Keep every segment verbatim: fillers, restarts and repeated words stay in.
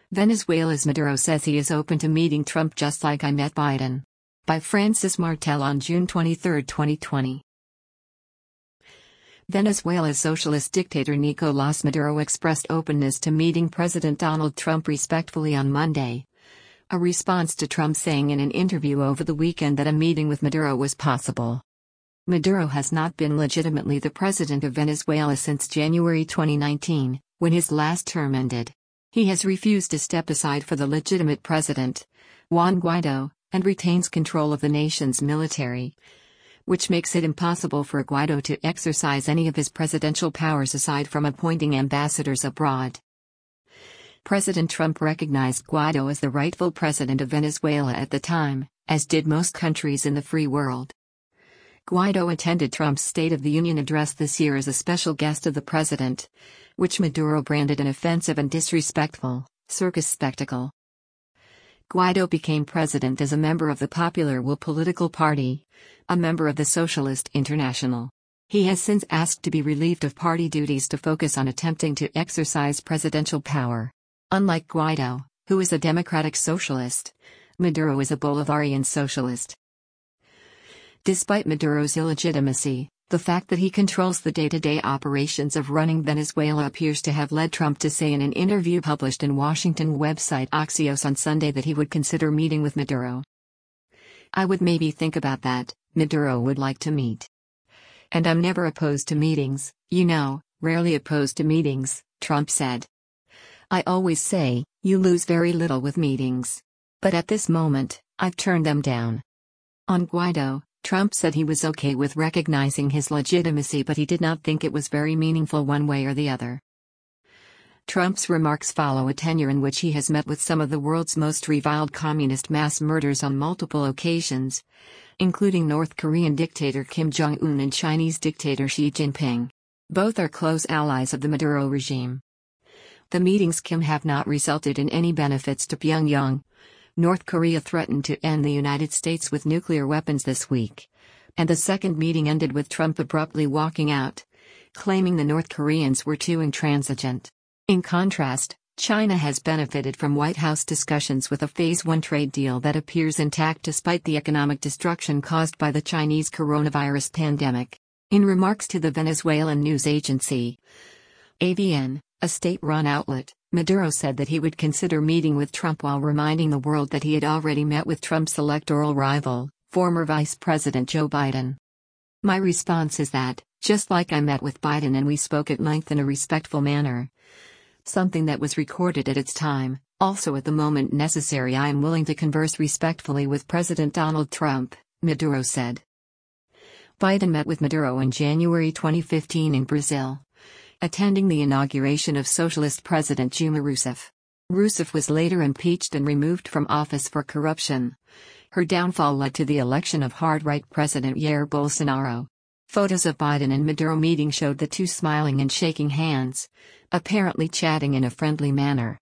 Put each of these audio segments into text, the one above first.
Venezuela's Maduro says he is open to meeting Trump just like I met Biden. By Francis Martel on June twenty-third, twenty twenty. Venezuela's socialist dictator Nicolás Maduro expressed openness to meeting President Donald Trump respectfully on Monday, a response to Trump saying in an interview over the weekend that a meeting with Maduro was possible. Maduro has not been legitimately the president of Venezuela since January twenty nineteen, when his last term ended. He has refused to step aside for the legitimate president, Juan Guaido, and retains control of the nation's military, which makes it impossible for Guaido to exercise any of his presidential powers aside from appointing ambassadors abroad. President Trump recognized Guaido as the rightful president of Venezuela at the time, as did most countries in the free world. Guaido attended Trump's State of the Union address this year as a special guest of the president, which Maduro branded an offensive and disrespectful circus spectacle. Guaido became president as a member of the Popular Will political party, a member of the Socialist International. He has since asked to be relieved of party duties to focus on attempting to exercise presidential power. Unlike Guaido, who is a democratic socialist, Maduro is a Bolivarian socialist. Despite Maduro's illegitimacy, the fact that he controls the day-to-day operations of running Venezuela appears to have led Trump to say in an interview published in Washington website Axios on Sunday that he would consider meeting with Maduro. "I would maybe think about that. Maduro would like to meet. And I'm never opposed to meetings, you know, rarely opposed to meetings," Trump said. "I always say, you lose very little with meetings. But at this moment, I've turned them down." On Guaido, Trump said he was okay with recognizing his legitimacy, but he did not think it was very meaningful one way or the other. Trump's remarks follow a tenure in which he has met with some of the world's most reviled communist mass murderers on multiple occasions, including North Korean dictator Kim Jong-un and Chinese dictator Xi Jinping. Both are close allies of the Maduro regime. The meetings Kim have not resulted in any benefits to Pyongyang. North Korea threatened to end the United States with nuclear weapons this week, and the second meeting ended with Trump abruptly walking out, claiming the North Koreans were too intransigent. In contrast, China has benefited from White House discussions with a Phase one trade deal that appears intact despite the economic destruction caused by the Chinese coronavirus pandemic. In remarks to the Venezuelan news agency A V N, a state-run outlet, Maduro said that he would consider meeting with Trump while reminding the world that he had already met with Trump's electoral rival, former Vice President Joe Biden. "My response is that, just like I met with Biden and we spoke at length in a respectful manner, something that was recorded at its time, also at the moment necessary, I am willing to converse respectfully with President Donald Trump," Maduro said. Biden met with Maduro in January twenty fifteen in Brazil, attending the inauguration of Socialist President Dilma Rousseff. Rousseff was later impeached and removed from office for corruption. Her downfall led to the election of hard-right President Jair Bolsonaro. Photos of Biden and Maduro meeting showed the two smiling and shaking hands, apparently chatting in a friendly manner.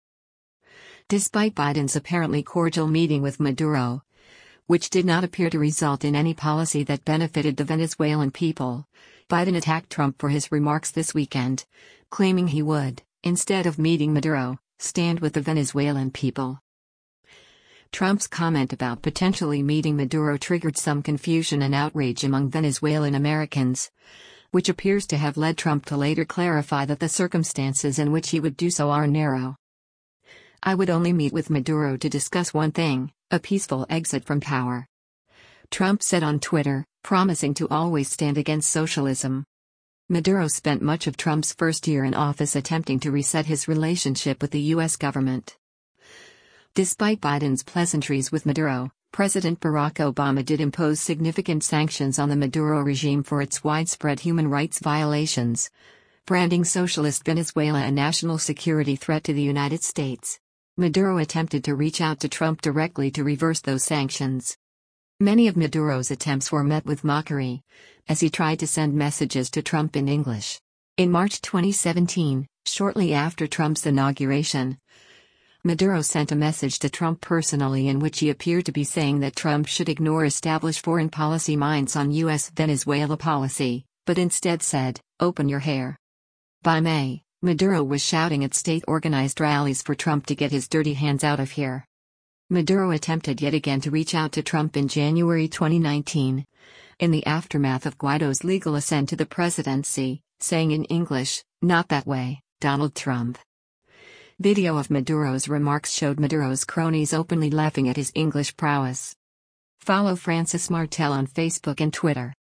Despite Biden's apparently cordial meeting with Maduro, which did not appear to result in any policy that benefited the Venezuelan people, Biden attacked Trump for his remarks this weekend, claiming he would, instead of meeting Maduro, stand with the Venezuelan people. Trump's comment about potentially meeting Maduro triggered some confusion and outrage among Venezuelan Americans, which appears to have led Trump to later clarify that the circumstances in which he would do so are narrow. "I would only meet with Maduro to discuss one thing, a peaceful exit from power," Trump said on Twitter, promising to always stand against socialism. Maduro spent much of Trump's first year in office attempting to reset his relationship with the U S government. Despite Biden's pleasantries with Maduro, President Barack Obama did impose significant sanctions on the Maduro regime for its widespread human rights violations, branding socialist Venezuela a national security threat to the United States. Maduro attempted to reach out to Trump directly to reverse those sanctions. Many of Maduro's attempts were met with mockery, as he tried to send messages to Trump in English. In March twenty seventeen, shortly after Trump's inauguration, Maduro sent a message to Trump personally in which he appeared to be saying that Trump should ignore established foreign policy minds on U S Venezuela policy, but instead said, "Open your hair." By May, Maduro was shouting at state-organized rallies for Trump to get his dirty hands out of here. Maduro attempted yet again to reach out to Trump in January twenty nineteen. In the aftermath of Guaido's legal ascent to the presidency, saying in English, "Not that way, Donald Trump." Video of Maduro's remarks showed Maduro's cronies openly laughing at his English prowess. Follow Francis Martel on Facebook and Twitter.